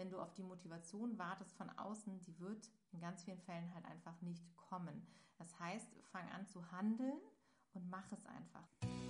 wenn du auf die Motivation wartest von außen, die wird in ganz vielen Fällen halt einfach nicht kommen. Das heißt, fang an zu handeln und mach es einfach.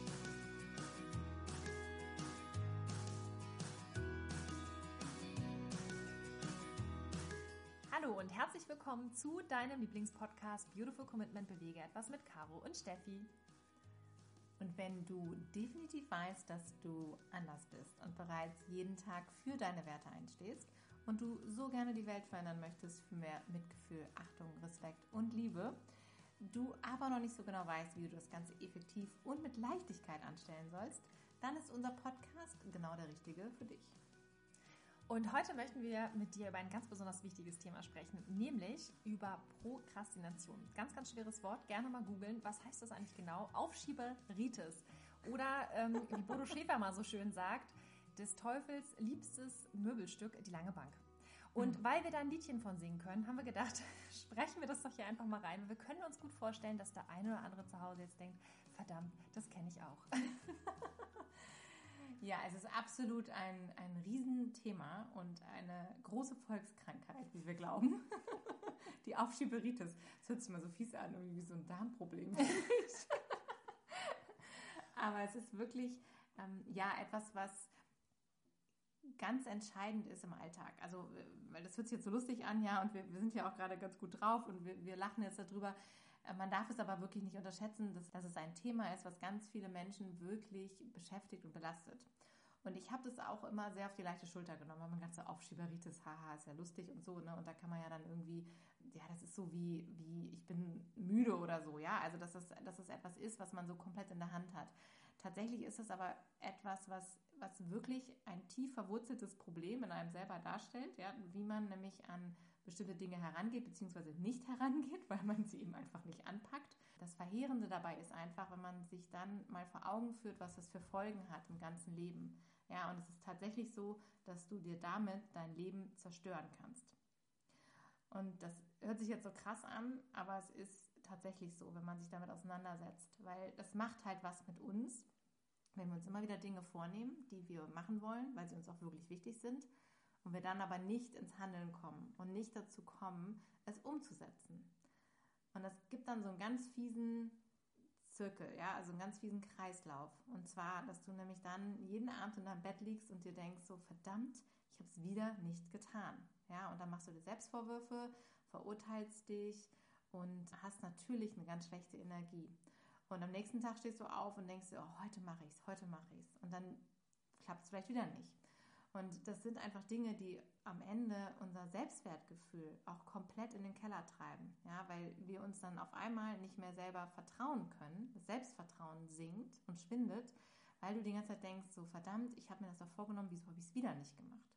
Hallo und herzlich willkommen zu deinem Lieblingspodcast Beautiful Commitment Bewege etwas mit Caro und Steffi. Und wenn du definitiv weißt, dass du anders bist und bereits jeden Tag für deine Werte einstehst und du so gerne die Welt verändern möchtest für mehr Mitgefühl, Achtung, Respekt und Liebe, du aber noch nicht so genau weißt, wie du das Ganze effektiv und mit Leichtigkeit anstellen sollst, dann ist unser Podcast genau der richtige für dich. Und heute möchten wir mit dir über ein ganz besonders wichtiges Thema sprechen, nämlich über Prokrastination. Ganz, ganz schweres Wort, gerne mal googeln. Was heißt das eigentlich genau? Aufschieberitis. Oder wie Bodo Schäfer mal so schön sagt, des Teufels liebstes Möbelstück, die lange Bank. Und weil wir da ein Liedchen von singen können, haben wir gedacht, sprechen wir das doch hier einfach mal rein. Wir können uns gut vorstellen, dass der eine oder andere zu Hause jetzt denkt, verdammt, das kenne ich auch. Ja, es ist absolut ein Riesenthema und eine große Volkskrankheit, wie wir glauben. Die Aufschieberitis. Das hört sich mal so fies an, irgendwie wie so ein Darmproblem. Aber es ist wirklich etwas, was ganz entscheidend ist im Alltag. Also, weil das hört sich jetzt so lustig an, ja, und wir sind ja auch gerade ganz gut drauf und wir lachen jetzt darüber. Man darf es aber wirklich nicht unterschätzen, dass es ein Thema ist, was ganz viele Menschen wirklich beschäftigt und belastet. Und ich habe das auch immer sehr auf die leichte Schulter genommen, weil man ganz so Aufschieberitis, haha, ist ja lustig und so, ne? Und da kann man ja dann irgendwie, ja, das ist so wie ich bin müde oder so, ja. Also dass es etwas ist, was man so komplett in der Hand hat. Tatsächlich ist es aber etwas, was wirklich ein tief verwurzeltes Problem in einem selber darstellt, ja, wie man nämlich an bestimmte Dinge herangeht, beziehungsweise nicht herangeht, weil man sie eben einfach nicht anpackt. Das Verheerende dabei ist einfach, wenn man sich dann mal vor Augen führt, was das für Folgen hat im ganzen Leben. Ja, und es ist tatsächlich so, dass du dir damit dein Leben zerstören kannst. Und das hört sich jetzt so krass an, aber es ist tatsächlich so, wenn man sich damit auseinandersetzt, weil das macht halt was mit uns, wenn wir uns immer wieder Dinge vornehmen, die wir machen wollen, weil sie uns auch wirklich wichtig sind, und wir dann aber nicht ins Handeln kommen und nicht dazu kommen, es umzusetzen. Und das gibt dann so einen ganz fiesen Zirkel, ja, also einen ganz fiesen Kreislauf. Und zwar, dass du nämlich dann jeden Abend in deinem Bett liegst und dir denkst, so verdammt, ich habe es wieder nicht getan. Ja, und dann machst du dir Selbstvorwürfe, verurteilst dich und hast natürlich eine ganz schlechte Energie. Und am nächsten Tag stehst du auf und denkst dir, oh, heute mache ich es. Und dann klappt es vielleicht wieder nicht. Und das sind einfach Dinge, die am Ende unser Selbstwertgefühl auch komplett in den Keller treiben, ja, weil wir uns dann auf einmal nicht mehr selber vertrauen können. Das Selbstvertrauen sinkt und schwindet, weil du die ganze Zeit denkst, so verdammt, ich habe mir das doch vorgenommen, wieso habe ich es wieder nicht gemacht?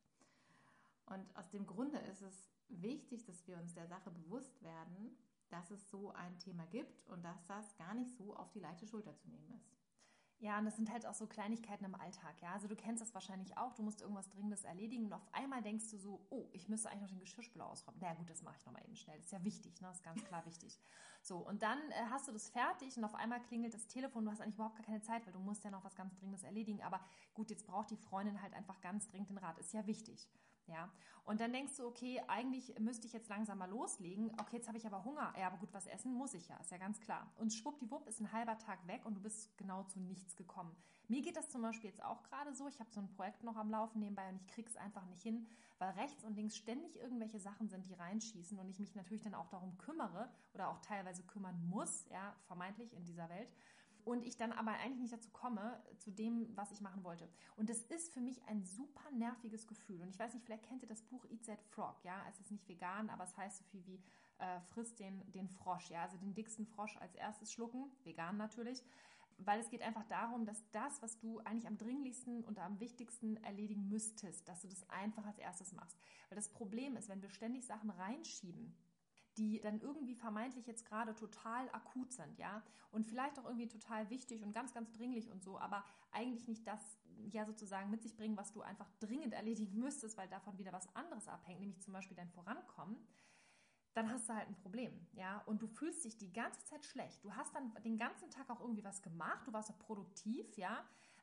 Und aus dem Grunde ist es wichtig, dass wir uns der Sache bewusst werden, dass es so ein Thema gibt und dass das gar nicht so auf die leichte Schulter zu nehmen ist. Ja, und das sind halt auch so Kleinigkeiten im Alltag, ja. Also du kennst das wahrscheinlich auch, du musst irgendwas Dringendes erledigen und auf einmal denkst du so, oh, ich müsste eigentlich noch den Geschirrspüler ausräumen. Na gut, das mache ich nochmal eben schnell. Das ist ja wichtig, ne? Das ist ganz klar wichtig. So, und dann hast du das fertig und auf einmal klingelt das Telefon, du hast eigentlich überhaupt gar keine Zeit, weil du musst ja noch was ganz Dringendes erledigen. Aber gut, jetzt braucht die Freundin halt einfach ganz dringend den Rat. Ist ja wichtig, ja. Und dann denkst du, okay, eigentlich müsste ich jetzt langsam mal loslegen. Okay, jetzt habe ich aber Hunger. Ja, aber gut, was essen muss ich ja, ist ja ganz klar. Und schwuppdiwupp ist ein halber Tag weg und du bist genau zu nichts gekommen. Mir geht das zum Beispiel jetzt auch gerade so. Ich habe so ein Projekt noch am Laufen nebenbei und ich kriege es einfach nicht hin, weil rechts und links ständig irgendwelche Sachen sind, die reinschießen und ich mich natürlich dann auch darum kümmere oder auch teilweise kümmern muss, ja, vermeintlich in dieser Welt. Und ich dann aber eigentlich nicht dazu komme, zu dem, was ich machen wollte. Und das ist für mich ein super nerviges Gefühl. Und ich weiß nicht, vielleicht kennt ihr das Buch Eat That Frog, ja. Es ist nicht vegan, aber es heißt so viel wie frisst den Frosch, ja. Also den dicksten Frosch als erstes schlucken, vegan natürlich. Weil es geht einfach darum, dass das, was du eigentlich am dringlichsten und am wichtigsten erledigen müsstest, dass du das einfach als erstes machst. Weil das Problem ist, wenn wir ständig Sachen reinschieben, die dann irgendwie vermeintlich jetzt gerade total akut sind, ja, und vielleicht auch irgendwie total wichtig und ganz, ganz dringlich und so, aber eigentlich nicht das ja sozusagen mit sich bringen, was du einfach dringend erledigen müsstest, weil davon wieder was anderes abhängt, nämlich zum Beispiel dein Vorankommen, dann hast du halt ein Problem, ja, und du fühlst dich die ganze Zeit schlecht. Du hast dann den ganzen Tag auch irgendwie was gemacht, du warst auch produktiv, ja,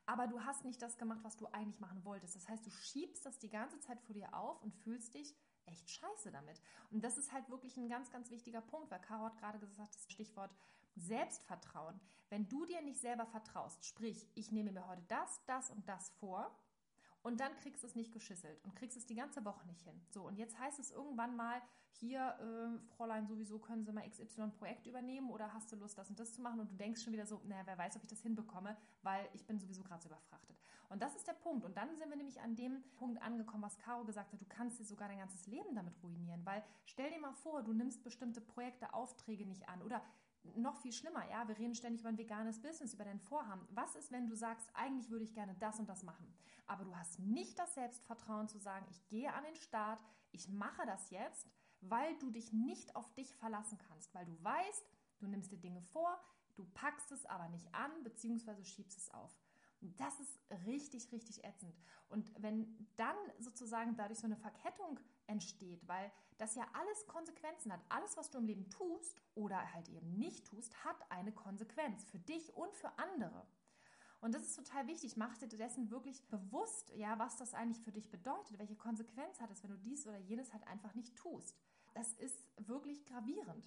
aber du hast nicht das gemacht, was du eigentlich machen wolltest. Das heißt, du schiebst das die ganze Zeit vor dir auf und fühlst dich echt scheiße damit. Und das ist halt wirklich ein ganz, ganz wichtiger Punkt, weil Caro hat gerade gesagt, das Stichwort Selbstvertrauen. Wenn du dir nicht selber vertraust, sprich, ich nehme mir heute das und das vor, und dann kriegst du es nicht geschisselt und kriegst es die ganze Woche nicht hin. So, und jetzt heißt es irgendwann mal, hier, Fräulein, sowieso können Sie mal XY-Projekt übernehmen oder hast du Lust, das und das zu machen? Und du denkst schon wieder so, naja, wer weiß, ob ich das hinbekomme, weil ich bin sowieso gerade so überfrachtet. Und das ist der Punkt. Und dann sind wir nämlich an dem Punkt angekommen, was Caro gesagt hat, du kannst dir sogar dein ganzes Leben damit ruinieren, weil stell dir mal vor, du nimmst bestimmte Projekte, Aufträge nicht an oder noch viel schlimmer, ja, wir reden ständig über ein veganes Business, über dein Vorhaben. Was ist, wenn du sagst, eigentlich würde ich gerne das und das machen, aber du hast nicht das Selbstvertrauen zu sagen, ich gehe an den Start, ich mache das jetzt, weil du dich nicht auf dich verlassen kannst, weil du weißt, du nimmst dir Dinge vor, du packst es aber nicht an, beziehungsweise schiebst es auf. Und das ist richtig, richtig ätzend. Und wenn dann sozusagen dadurch so eine Verkettung entsteht, weil das ja alles Konsequenzen hat. Alles, was du im Leben tust oder halt eben nicht tust, hat eine Konsequenz für dich und für andere. Und das ist total wichtig. Mach dir dessen wirklich bewusst, ja, was das eigentlich für dich bedeutet, welche Konsequenz hat es, wenn du dies oder jenes halt einfach nicht tust. Das ist wirklich gravierend.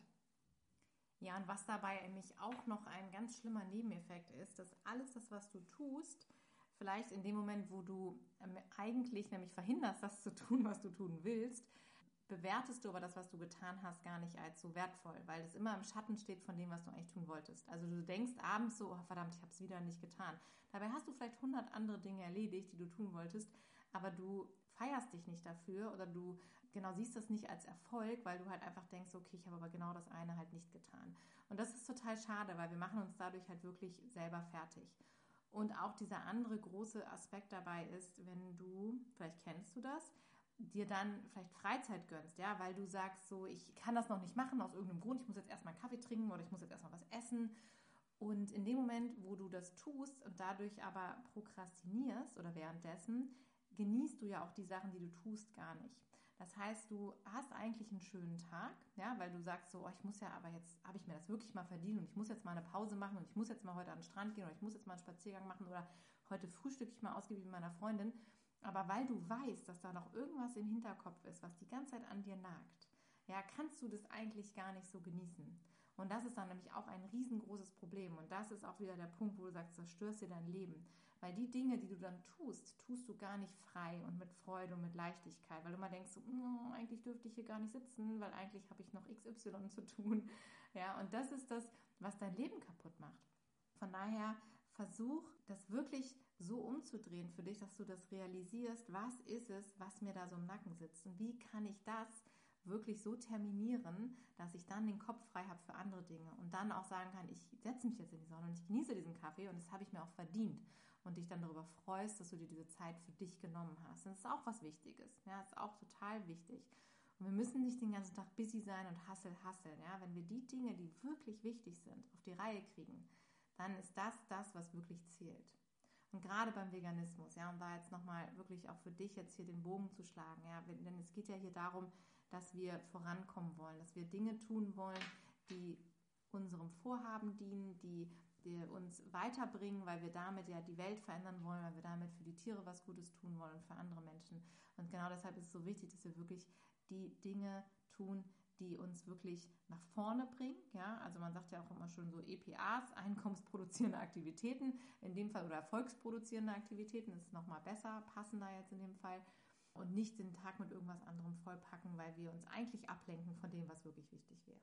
Ja, und was dabei nämlich auch noch ein ganz schlimmer Nebeneffekt ist, dass alles das, was du tust, vielleicht in dem Moment, wo du eigentlich nämlich verhinderst, das zu tun, was du tun willst, bewertest du aber das, was du getan hast, gar nicht als so wertvoll, weil es immer im Schatten steht von dem, was du eigentlich tun wolltest. Also du denkst abends so, oh, verdammt, ich habe es wieder nicht getan. Dabei hast du vielleicht 100 andere Dinge erledigt, die du tun wolltest, aber du feierst dich nicht dafür oder du genau siehst das nicht als Erfolg, weil du halt einfach denkst, okay, ich habe aber genau das eine halt nicht getan. Und das ist total schade, weil wir machen uns dadurch halt wirklich selber fertig. Und auch dieser andere große Aspekt dabei ist, wenn du, vielleicht kennst du das, dir dann vielleicht Freizeit gönnst, ja, weil du sagst so, ich kann das noch nicht machen aus irgendeinem Grund, ich muss jetzt erstmal einen Kaffee trinken oder ich muss jetzt erstmal was essen. Und in dem Moment, wo du das tust und dadurch aber prokrastinierst oder währenddessen, genießt du ja auch die Sachen, die du tust, gar nicht. Das heißt, du hast eigentlich einen schönen Tag, ja, weil du sagst so, oh, ich muss ja, aber jetzt habe ich mir das wirklich mal verdient und ich muss jetzt mal eine Pause machen und ich muss jetzt mal heute an den Strand gehen oder ich muss jetzt mal einen Spaziergang machen oder heute frühstücke ich mal ausgiebig mit meiner Freundin. Aber weil du weißt, dass da noch irgendwas im Hinterkopf ist, was die ganze Zeit an dir nagt, ja, kannst du das eigentlich gar nicht so genießen. Und das ist dann nämlich auch ein riesengroßes Problem. Und das ist auch wieder der Punkt, wo du sagst, zerstörst dir dein Leben. Weil die Dinge, die du dann tust, tust du gar nicht frei und mit Freude und mit Leichtigkeit. Weil du immer denkst, oh, eigentlich dürfte ich hier gar nicht sitzen, weil eigentlich habe ich noch XY zu tun. Ja, und das ist das, was dein Leben kaputt macht. Von daher versuch, das wirklich so umzudrehen für dich, dass du das realisierst, was ist es, was mir da so im Nacken sitzt und wie kann ich das wirklich so terminieren, dass ich dann den Kopf frei habe für andere Dinge und dann auch sagen kann, ich setze mich jetzt in die Sonne und ich genieße diesen Kaffee und das habe ich mir auch verdient und dich dann darüber freust, dass du dir diese Zeit für dich genommen hast. Und das ist auch was Wichtiges, ja, das ist auch total wichtig. Und wir müssen nicht den ganzen Tag busy sein und hasseln, ja, wenn wir die Dinge, die wirklich wichtig sind, auf die Reihe kriegen, dann ist das, was wirklich zählt. Und gerade beim Veganismus, ja, um da jetzt nochmal wirklich auch für dich jetzt hier den Bogen zu schlagen, ja, denn es geht ja hier darum, dass wir vorankommen wollen, dass wir Dinge tun wollen, die unserem Vorhaben dienen, die uns weiterbringen, weil wir damit ja die Welt verändern wollen, weil wir damit für die Tiere was Gutes tun wollen und für andere Menschen. Und genau deshalb ist es so wichtig, dass wir wirklich die Dinge tun, die uns wirklich nach vorne bringen. Ja? Also man sagt ja auch immer schon so EPAs, einkommensproduzierende Aktivitäten, in dem Fall oder erfolgsproduzierende Aktivitäten, das ist nochmal besser, passender jetzt in dem Fall. Und nicht den Tag mit irgendwas anderem vollpacken, weil wir uns eigentlich ablenken von dem, was wirklich wichtig wäre.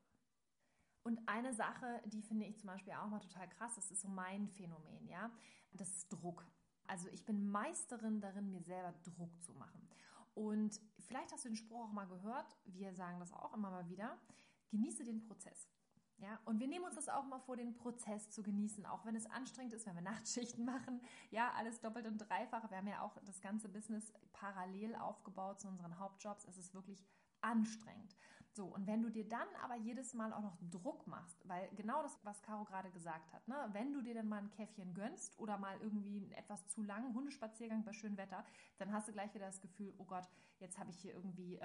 Und eine Sache, die finde ich zum Beispiel auch mal total krass, das ist so mein Phänomen, ja, das ist Druck. Also ich bin Meisterin darin, mir selber Druck zu machen. Und vielleicht hast du den Spruch auch mal gehört, wir sagen das auch immer mal wieder, genieße den Prozess. Ja, und wir nehmen uns das auch mal vor, den Prozess zu genießen, auch wenn es anstrengend ist, wenn wir Nachtschichten machen. Ja, alles doppelt und dreifach. Wir haben ja auch das ganze Business parallel aufgebaut zu unseren Hauptjobs. Es ist wirklich anstrengend. So, und wenn du dir dann aber jedes Mal auch noch Druck machst, weil genau das, was Caro gerade gesagt hat, ne, wenn du dir dann mal ein Käffchen gönnst oder mal irgendwie einen etwas zu langen Hundespaziergang bei schönem Wetter, dann hast du gleich wieder das Gefühl, oh Gott, jetzt habe ich hier irgendwie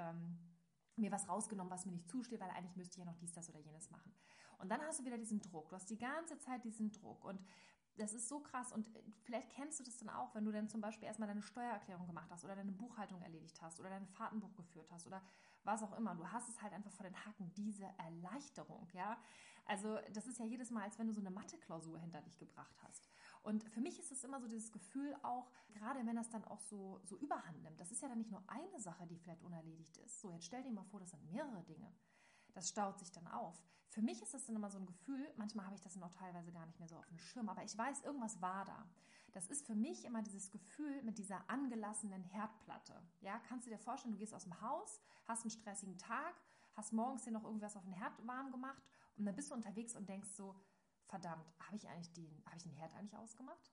mir was rausgenommen, was mir nicht zusteht, weil eigentlich müsste ich ja noch dies, das oder jenes machen. Und dann hast du wieder diesen Druck. Du hast die ganze Zeit diesen Druck. Und Das ist so krass und vielleicht kennst du das dann auch, wenn du dann zum Beispiel erstmal deine Steuererklärung gemacht hast oder deine Buchhaltung erledigt hast oder dein Fahrtenbuch geführt hast oder was auch immer. Du hast es halt einfach vor den Hacken, diese Erleichterung, ja. Also das ist ja jedes Mal, als wenn du so eine Mathe-Klausur hinter dich gebracht hast. Und für mich ist es immer so dieses Gefühl auch, gerade wenn das dann auch so überhand nimmt, das ist ja dann nicht nur eine Sache, die vielleicht unerledigt ist. So, jetzt stell dir mal vor, das sind mehrere Dinge. Das staut sich dann auf. Für mich ist das dann immer so ein Gefühl, manchmal habe ich das dann auch teilweise gar nicht mehr so auf dem Schirm, aber ich weiß, irgendwas war da. Das ist für mich immer dieses Gefühl mit dieser angelassenen Herdplatte. Ja, kannst du dir vorstellen, du gehst aus dem Haus, hast einen stressigen Tag, hast morgens dir noch irgendwas auf den Herd warm gemacht und dann bist du unterwegs und denkst so, verdammt, habe ich den Herd eigentlich ausgemacht?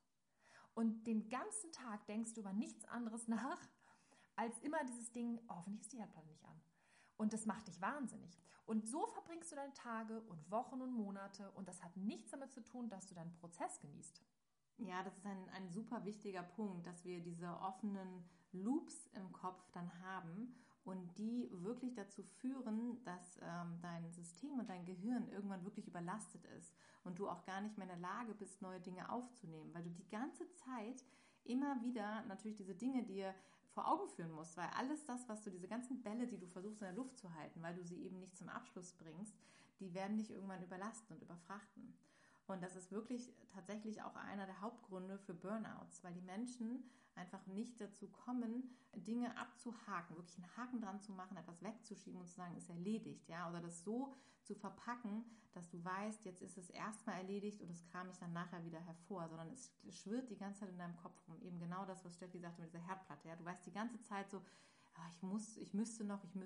Und den ganzen Tag denkst du über nichts anderes nach, als immer dieses Ding, oh, hoffentlich ist die Herdplatte nicht an. Und das macht dich wahnsinnig. Und so verbringst du deine Tage und Wochen und Monate und das hat nichts damit zu tun, dass du deinen Prozess genießt. Ja, das ist ein super wichtiger Punkt, dass wir diese offenen Loops im Kopf dann haben und die wirklich dazu führen, dass dein System und dein Gehirn irgendwann wirklich überlastet ist und du auch gar nicht mehr in der Lage bist, neue Dinge aufzunehmen, weil du die ganze Zeit immer wieder natürlich diese Dinge dir vor Augen führen musst, weil alles das, was du, diese ganzen Bälle, die du versuchst in der Luft zu halten, weil du sie eben nicht zum Abschluss bringst, die werden dich irgendwann überlasten und überfrachten. Und das ist wirklich tatsächlich auch einer der Hauptgründe für Burnouts, weil die Menschen einfach nicht dazu kommen, Dinge abzuhaken, wirklich einen Haken dran zu machen, etwas wegzuschieben und zu sagen, ist erledigt, ja, oder das so zu verpacken, dass du weißt, jetzt ist es erstmal erledigt und das kram ich dann nachher wieder hervor, sondern es schwirrt die ganze Zeit in deinem Kopf rum. Eben genau das, was Steffi sagte mit dieser Herdplatte, ja, du weißt die ganze Zeit so, ich müsste noch. Und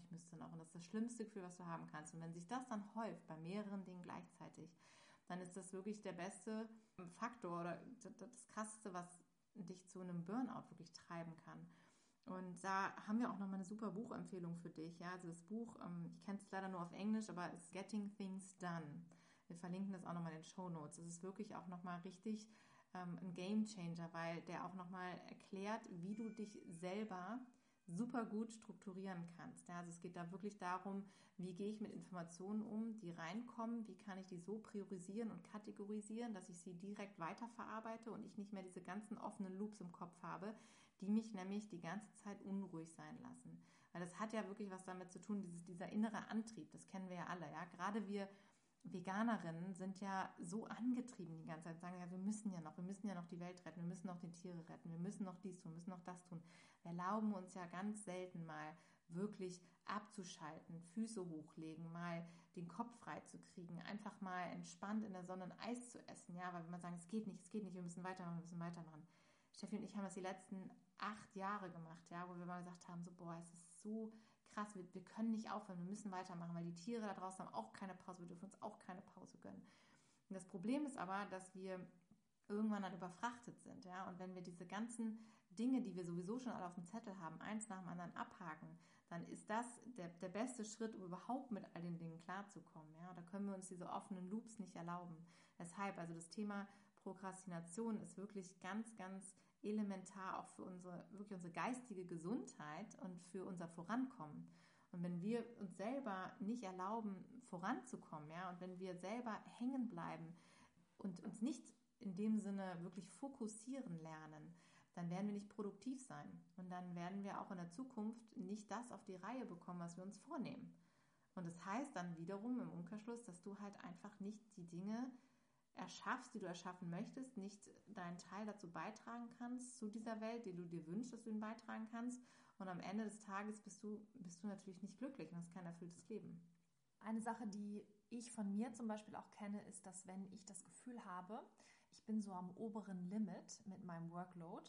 das ist das schlimmste Gefühl, was du haben kannst. Und wenn sich das dann häuft bei mehreren Dingen gleichzeitig, dann ist das wirklich der beste Faktor oder das Krasseste, was dich zu einem Burnout wirklich treiben kann. Und da haben wir auch nochmal eine super Buchempfehlung für dich. Ja, also das Buch, ich kenne es leider nur auf Englisch, aber es ist Getting Things Done. Wir verlinken das auch nochmal in den Shownotes. Es ist wirklich auch nochmal richtig ein Game Changer, weil der auch nochmal erklärt, wie du dich selber super gut strukturieren kannst. Ja, also es geht da wirklich darum, wie gehe ich mit Informationen um, die reinkommen, wie kann ich die so priorisieren und kategorisieren, dass ich sie direkt weiterverarbeite und ich nicht mehr diese ganzen offenen Loops im Kopf habe, die mich nämlich die ganze Zeit unruhig sein lassen. Weil das hat ja wirklich was damit zu tun, dieser innere Antrieb, das kennen wir ja alle. Ja? Gerade wir Veganerinnen sind ja so angetrieben die ganze Zeit, sagen ja, wir müssen ja noch die Welt retten, wir müssen noch die Tiere retten, wir müssen noch dies tun, wir müssen noch das tun. Wir erlauben uns ja ganz selten mal wirklich abzuschalten, Füße hochlegen, mal den Kopf frei zu kriegen, einfach mal entspannt in der Sonne ein Eis zu essen, ja, weil wir mal sagen, es geht nicht, wir müssen weitermachen. Steffi und ich haben das die letzten 8 Jahre gemacht, ja, wo wir mal gesagt haben, so, boah, es ist so krass, wir können nicht aufhören, wir müssen weitermachen, weil die Tiere da draußen haben auch keine Pause, wir dürfen uns auch keine Pause gönnen. Und das Problem ist aber, dass wir irgendwann dann überfrachtet sind, ja, und wenn wir diese ganzen Dinge, die wir sowieso schon alle auf dem Zettel haben, eins nach dem anderen abhaken, dann ist das der beste Schritt, um überhaupt mit all den Dingen klarzukommen, ja, da können wir uns diese offenen Loops nicht erlauben. Deshalb, also das Thema Prokrastination ist wirklich ganz, ganz elementar auch für unsere geistige Gesundheit und für unser Vorankommen. Und wenn wir uns selber nicht erlauben, voranzukommen, ja, und wenn wir selber hängen bleiben und uns nicht in dem Sinne wirklich fokussieren lernen, dann werden wir nicht produktiv sein. Und dann werden wir auch in der Zukunft nicht das auf die Reihe bekommen, was wir uns vornehmen. Und das heißt dann wiederum im Umkehrschluss, dass du halt einfach nicht die Dinge erschaffst, die du erschaffen möchtest, nicht deinen Teil dazu beitragen kannst, zu dieser Welt, die du dir wünschst, dass du ihn beitragen kannst. Und am Ende des Tages bist du natürlich nicht glücklich und hast kein erfülltes Leben. Eine Sache, die ich von mir zum Beispiel auch kenne, ist, dass wenn ich das Gefühl habe, ich bin so am oberen Limit mit meinem Workload,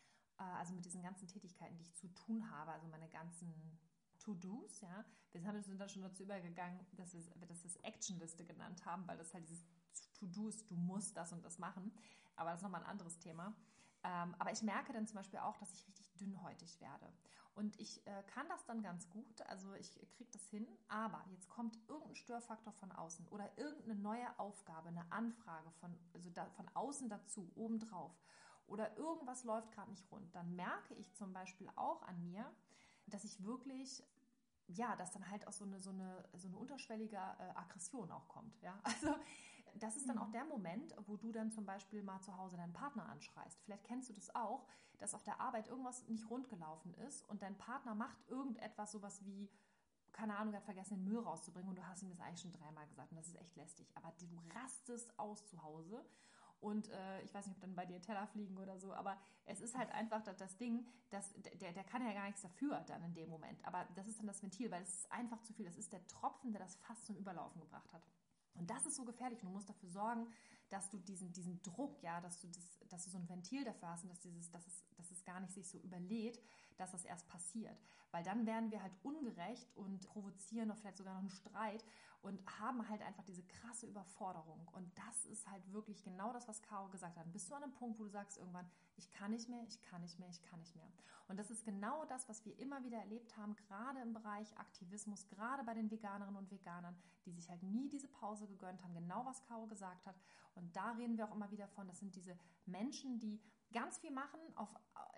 also mit diesen ganzen Tätigkeiten, die ich zu tun habe, also meine ganzen To-Dos, ja. Wir sind dann schon dazu übergegangen, dass wir das Actionliste genannt haben, weil das halt dieses To-Dos, du musst das und das machen. Aber das ist nochmal ein anderes Thema. Aber ich merke dann zum Beispiel auch, dass ich richtig dünnhäutig werde. Und ich kann das dann ganz gut, also ich kriege das hin, aber jetzt kommt irgendein Störfaktor von außen oder irgendeine neue Aufgabe, eine Anfrage von außen dazu, obendrauf. Oder irgendwas läuft gerade nicht rund. Dann merke ich zum Beispiel auch an mir, dass ich wirklich, ja, dass dann halt auch so eine unterschwellige Aggression auch kommt. Ja? Also das ist dann auch der Moment, wo du dann zum Beispiel mal zu Hause deinen Partner anschreist. Vielleicht kennst du das auch, dass auf der Arbeit irgendwas nicht rund gelaufen ist und dein Partner macht irgendetwas, sowas wie, keine Ahnung, er hat vergessen, den Müll rauszubringen und du hast ihm das eigentlich schon 3-mal gesagt und das ist echt lästig. Aber du rastest aus zu Hause und ich weiß nicht, ob dann bei dir Teller fliegen oder so, aber es ist halt einfach das Ding, dass der kann ja gar nichts dafür dann in dem Moment. Aber das ist dann das Ventil, weil es ist einfach zu viel. Das ist der Tropfen, der das fast zum Überlaufen gebracht hat. Und das ist so gefährlich. Du musst dafür sorgen, dass du diesen Druck, ja, dass du so ein Ventil dafür hast und dass es gar nicht sich so überlädt, dass das erst passiert. Weil dann werden wir halt ungerecht und provozieren oder vielleicht sogar noch einen Streit und haben halt einfach diese krasse Überforderung. Und das ist halt wirklich genau das, was Caro gesagt hat. Dann bist du an einem Punkt, wo du sagst irgendwann, ich kann nicht mehr, ich kann nicht mehr, ich kann nicht mehr. Und das ist genau das, was wir immer wieder erlebt haben, gerade im Bereich Aktivismus, gerade bei den Veganerinnen und Veganern, die sich halt nie diese Pause gegönnt haben, genau was Caro gesagt hat. Und da reden wir auch immer wieder von, das sind diese Menschen, die ganz viel machen, auf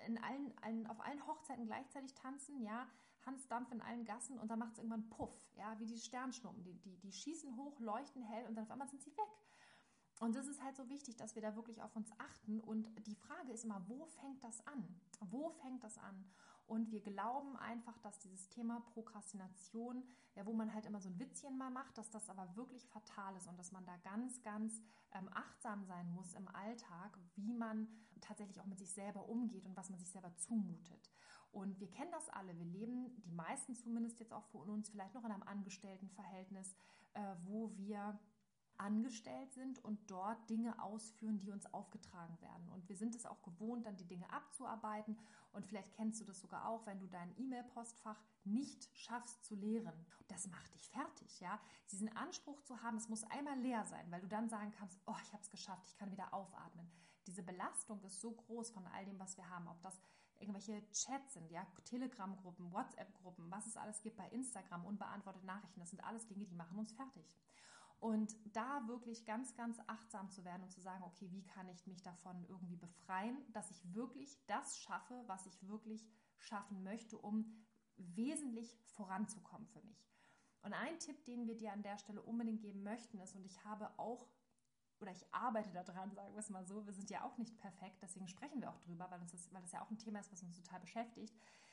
allen Hochzeiten gleichzeitig tanzen, ja, Hansdampf in allen Gassen und dann macht es irgendwann Puff, ja, wie die Sternschnuppen, die schießen hoch, leuchten hell und dann auf einmal sind sie weg. Und das ist halt so wichtig, dass wir da wirklich auf uns achten und die Frage ist immer, wo fängt das an? Wo fängt das an? Und wir glauben einfach, dass dieses Thema Prokrastination, ja, wo man halt immer so ein Witzchen mal macht, dass das aber wirklich fatal ist und dass man da ganz, ganz achtsam sein muss im Alltag, wie man tatsächlich auch mit sich selber umgeht und was man sich selber zumutet. Und wir kennen das alle. Wir leben, die meisten zumindest jetzt auch von uns, vielleicht noch in einem Angestelltenverhältnis, wo wir angestellt sind und dort Dinge ausführen, die uns aufgetragen werden. Und wir sind es auch gewohnt, dann die Dinge abzuarbeiten. Und vielleicht kennst du das sogar auch, wenn du dein E-Mail-Postfach nicht schaffst zu leeren. Das macht dich fertig, ja. Diesen Anspruch zu haben, es muss einmal leer sein, weil du dann sagen kannst, oh, ich habe es geschafft, ich kann wieder aufatmen. Diese Belastung ist so groß von all dem, was wir haben, ob das irgendwelche Chats sind, ja, Telegram-Gruppen, WhatsApp-Gruppen, was es alles gibt bei Instagram, unbeantwortete Nachrichten, das sind alles Dinge, die machen uns fertig. Und da wirklich ganz, ganz achtsam zu werden und zu sagen, okay, wie kann ich mich davon irgendwie befreien, dass ich wirklich das schaffe, was ich wirklich schaffen möchte, um wesentlich voranzukommen für mich. Und ein Tipp, den wir dir an der Stelle unbedingt geben möchten, ist, und ich habe auch, oder ich arbeite daran, sagen wir es mal so, wir sind ja auch nicht perfekt, deswegen sprechen wir auch drüber, weil das ja auch ein Thema ist, was uns total beschäftigt,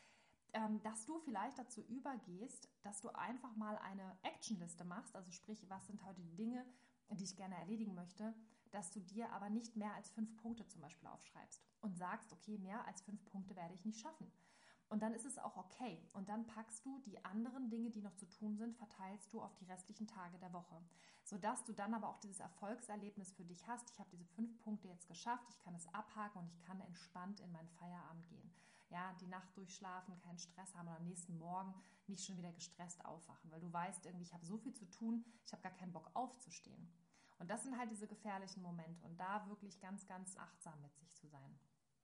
dass du vielleicht dazu übergehst, dass du einfach mal eine Actionliste machst, also sprich, was sind heute die Dinge, die ich gerne erledigen möchte, dass du dir aber nicht mehr als 5 Punkte zum Beispiel aufschreibst und sagst, okay, mehr als 5 Punkte werde ich nicht schaffen. Und dann ist es auch okay. Und dann packst du die anderen Dinge, die noch zu tun sind, verteilst du auf die restlichen Tage der Woche. Sodass du dann aber auch dieses Erfolgserlebnis für dich hast. Ich habe diese 5 Punkte jetzt geschafft, ich kann es abhaken und ich kann entspannt in meinen Feierabend gehen. Ja, die Nacht durchschlafen, keinen Stress haben und am nächsten Morgen nicht schon wieder gestresst aufwachen, weil du weißt irgendwie, ich habe so viel zu tun, ich habe gar keinen Bock aufzustehen. Und das sind halt diese gefährlichen Momente und da wirklich ganz, ganz achtsam mit sich zu sein.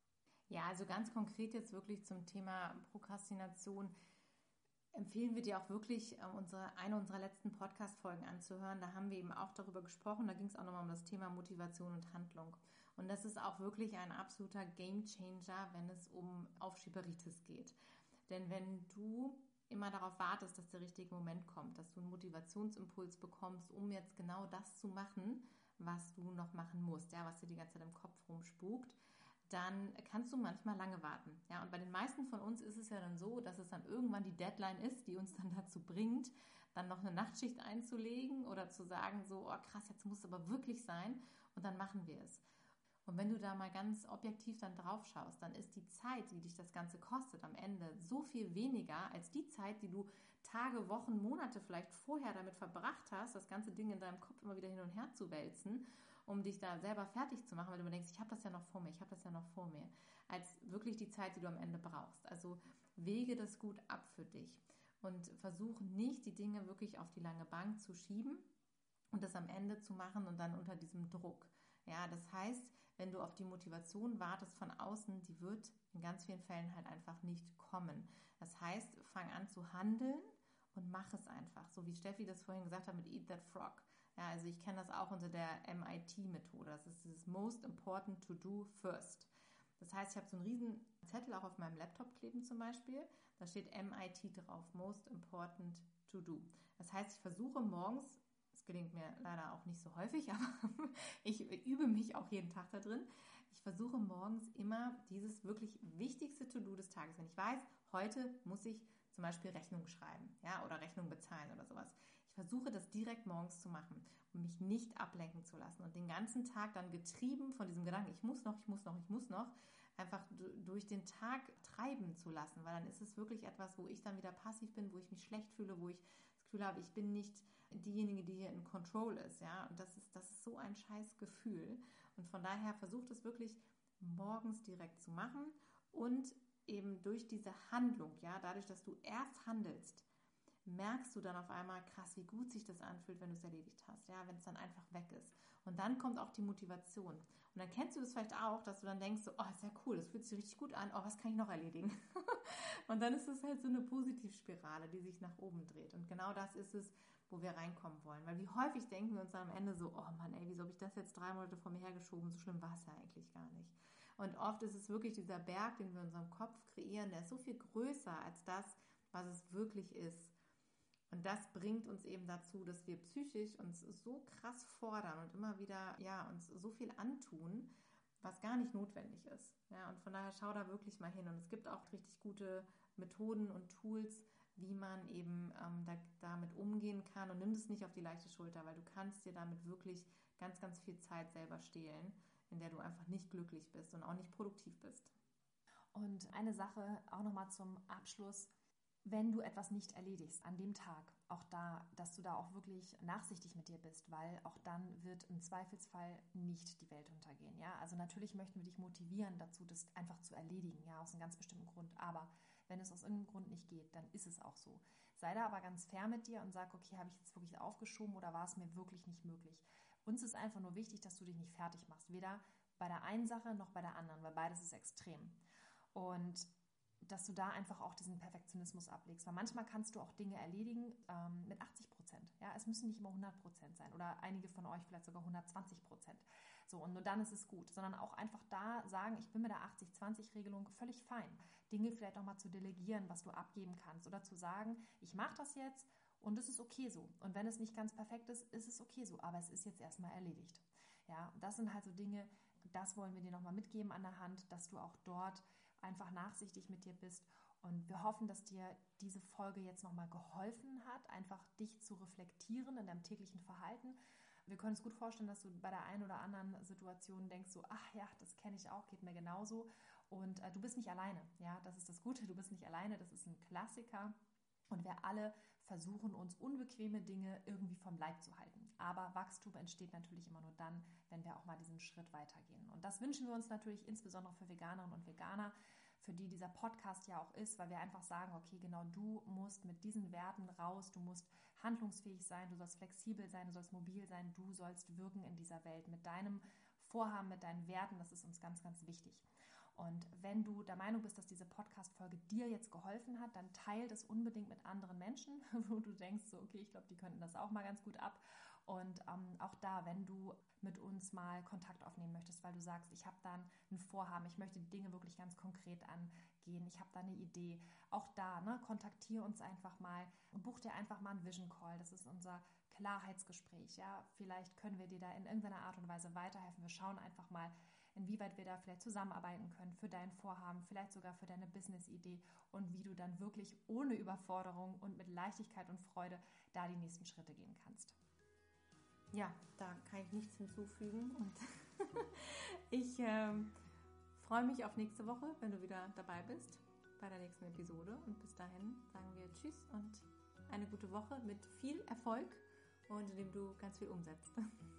Ja, also ganz konkret jetzt wirklich zum Thema Prokrastination empfehlen wir dir auch wirklich, eine unserer letzten Podcast-Folgen anzuhören. Da haben wir eben auch darüber gesprochen. Da ging es auch nochmal um das Thema Motivation und Handlung. Und das ist auch wirklich ein absoluter Gamechanger, wenn es um Aufschieberitis geht. Denn wenn du immer darauf wartest, dass der richtige Moment kommt, dass du einen Motivationsimpuls bekommst, um jetzt genau das zu machen, was du noch machen musst, ja, was dir die ganze Zeit im Kopf rumspukt, dann kannst du manchmal lange warten. Ja, und bei den meisten von uns ist es ja dann so, dass es dann irgendwann die Deadline ist, die uns dann dazu bringt, dann noch eine Nachtschicht einzulegen oder zu sagen, so, oh krass, jetzt muss es aber wirklich sein und dann machen wir es. Und wenn du da mal ganz objektiv dann drauf schaust, dann ist die Zeit, die dich das Ganze kostet, am Ende so viel weniger als die Zeit, die du Tage, Wochen, Monate vielleicht vorher damit verbracht hast, das ganze Ding in deinem Kopf immer wieder hin und her zu wälzen, um dich da selber fertig zu machen, weil du immer denkst, ich habe das ja noch vor mir, ich habe das ja noch vor mir, als wirklich die Zeit, die du am Ende brauchst. Also wege das gut ab für dich und versuch nicht, die Dinge wirklich auf die lange Bank zu schieben und das am Ende zu machen und dann unter diesem Druck. Ja, das heißt, wenn du auf die Motivation wartest von außen, die wird in ganz vielen Fällen halt einfach nicht kommen. Das heißt, fang an zu handeln und mach es einfach. So wie Steffi das vorhin gesagt hat mit Eat That Frog. Ja, also ich kenne das auch unter der MIT-Methode. Das ist dieses Most Important to Do First. Das heißt, ich habe so einen riesen Zettel auch auf meinem Laptop kleben zum Beispiel. Da steht MIT drauf, Most Important to Do. Das heißt, ich versuche morgens, es Gelingt mir leider auch nicht so häufig, aber ich übe mich auch jeden Tag da drin. Ich versuche morgens immer dieses wirklich wichtigste To-Do des Tages. Wenn ich weiß, heute muss ich zum Beispiel Rechnung schreiben, ja, oder Rechnung bezahlen oder sowas. Ich versuche das direkt morgens zu machen, um mich nicht ablenken zu lassen und den ganzen Tag dann getrieben von diesem Gedanken, ich muss noch, einfach durch den Tag treiben zu lassen, weil dann ist es wirklich etwas, wo ich dann wieder passiv bin, wo ich mich schlecht fühle, wo ich das Gefühl habe, ich bin nicht diejenige, die hier in Control ist, ja, und das ist so ein scheiß Gefühl und von daher versucht es wirklich morgens direkt zu machen und eben durch diese Handlung, ja, dadurch, dass du erst handelst, merkst du dann auf einmal, krass, wie gut sich das anfühlt, wenn du es erledigt hast, ja, wenn es dann einfach weg ist. Und dann kommt auch die Motivation. Und dann kennst du das vielleicht auch, dass du dann denkst, so, oh, ist ja cool, das fühlt sich richtig gut an, oh, was kann ich noch erledigen? Und dann ist es halt so eine Positivspirale, die sich nach oben dreht. Und genau das ist es, wo wir reinkommen wollen. Weil wie häufig denken wir uns dann am Ende so, oh Mann, ey, wieso habe ich das jetzt 3 Monate vor mir hergeschoben? So schlimm war es ja eigentlich gar nicht. Und oft ist es wirklich dieser Berg, den wir in unserem Kopf kreieren, der ist so viel größer als das, was es wirklich ist. Und das bringt uns eben dazu, dass wir psychisch uns so krass fordern und immer wieder uns so viel antun, was gar nicht notwendig ist. Ja, und von daher schau da wirklich mal hin. Und es gibt auch richtig gute Methoden und Tools, wie man eben damit umgehen kann. Und nimm das nicht auf die leichte Schulter, weil du kannst dir damit wirklich ganz, ganz viel Zeit selber stehlen, in der du einfach nicht glücklich bist und auch nicht produktiv bist. Und eine Sache auch nochmal zum Abschluss. Wenn du etwas nicht erledigst an dem Tag, auch da, dass du da auch wirklich nachsichtig mit dir bist, weil auch dann wird im Zweifelsfall nicht die Welt untergehen. Ja? Also natürlich möchten wir dich motivieren dazu, das einfach zu erledigen, ja, aus einem ganz bestimmten Grund. Aber wenn es aus irgendeinem Grund nicht geht, dann ist es auch so. Sei da aber ganz fair mit dir und sag, okay, habe ich jetzt wirklich aufgeschoben oder war es mir wirklich nicht möglich? Uns ist einfach nur wichtig, dass du dich nicht fertig machst, weder bei der einen Sache noch bei der anderen, weil beides ist extrem. Und dass du da einfach auch diesen Perfektionismus ablegst. Weil manchmal kannst du auch Dinge erledigen mit 80%. Ja, es müssen nicht immer 100% sein oder einige von euch vielleicht sogar 120%. So, und nur dann ist es gut. Sondern auch einfach da sagen, ich bin mit der 80-20-Regelung völlig fein. Dinge vielleicht auch mal zu delegieren, was du abgeben kannst. Oder zu sagen, ich mache das jetzt und es ist okay so. Und wenn es nicht ganz perfekt ist, ist es okay so. Aber es ist jetzt erstmal erledigt. Ja, das sind halt so Dinge, das wollen wir dir nochmal mitgeben an der Hand, dass du auch dort einfach nachsichtig mit dir bist. Und wir hoffen, dass dir diese Folge jetzt nochmal geholfen hat, einfach dich zu reflektieren in deinem täglichen Verhalten. Wir können uns gut vorstellen, dass du bei der einen oder anderen Situation denkst so, ach ja, das kenne ich auch, geht mir genauso. Und du bist nicht alleine. Ja, das ist das Gute, du bist nicht alleine, das ist ein Klassiker. Und wir alle versuchen, uns unbequeme Dinge irgendwie vom Leib zu halten. Aber Wachstum entsteht natürlich immer nur dann, wenn wir auch mal diesen Schritt weitergehen. Und das wünschen wir uns natürlich insbesondere für Veganerinnen und Veganer, für die dieser Podcast ja auch ist, weil wir einfach sagen, okay, genau, du musst mit diesen Werten raus, du musst handlungsfähig sein, du sollst flexibel sein, du sollst mobil sein, du sollst wirken in dieser Welt mit deinem Vorhaben, mit deinen Werten, das ist uns ganz, ganz wichtig. Und wenn du der Meinung bist, dass diese Podcast-Folge dir jetzt geholfen hat, dann teile das unbedingt mit anderen Menschen, wo du denkst, so, okay, ich glaube, die könnten das auch mal ganz gut ab. Und auch da, wenn du mit uns mal Kontakt aufnehmen möchtest, weil du sagst, ich habe da ein Vorhaben, ich möchte die Dinge wirklich ganz konkret angehen, ich habe da eine Idee, auch da, kontaktiere uns einfach mal und buch dir einfach mal einen Vision Call. Das ist unser Klarheitsgespräch. Ja? Vielleicht können wir dir da in irgendeiner Art und Weise weiterhelfen. Wir schauen einfach mal, inwieweit wir da vielleicht zusammenarbeiten können für dein Vorhaben, vielleicht sogar für deine Business-Idee und wie du dann wirklich ohne Überforderung und mit Leichtigkeit und Freude da die nächsten Schritte gehen kannst. Ja, da kann ich nichts hinzufügen und ich freue mich auf nächste Woche, wenn du wieder dabei bist bei der nächsten Episode und bis dahin sagen wir Tschüss und eine gute Woche mit viel Erfolg und indem du ganz viel umsetzt.